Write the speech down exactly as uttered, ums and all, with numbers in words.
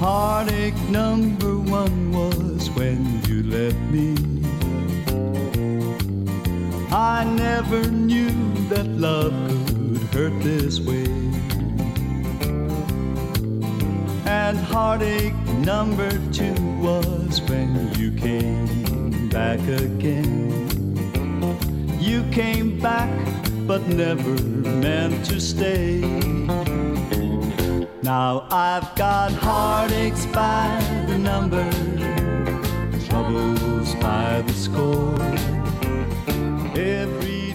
Heartache number one was when you left me. I never knew that love could hurt this way. And heartache number two was when you came back again. You came back but never meant to stay. Now I've got heartaches by the number, troubles by the score. Every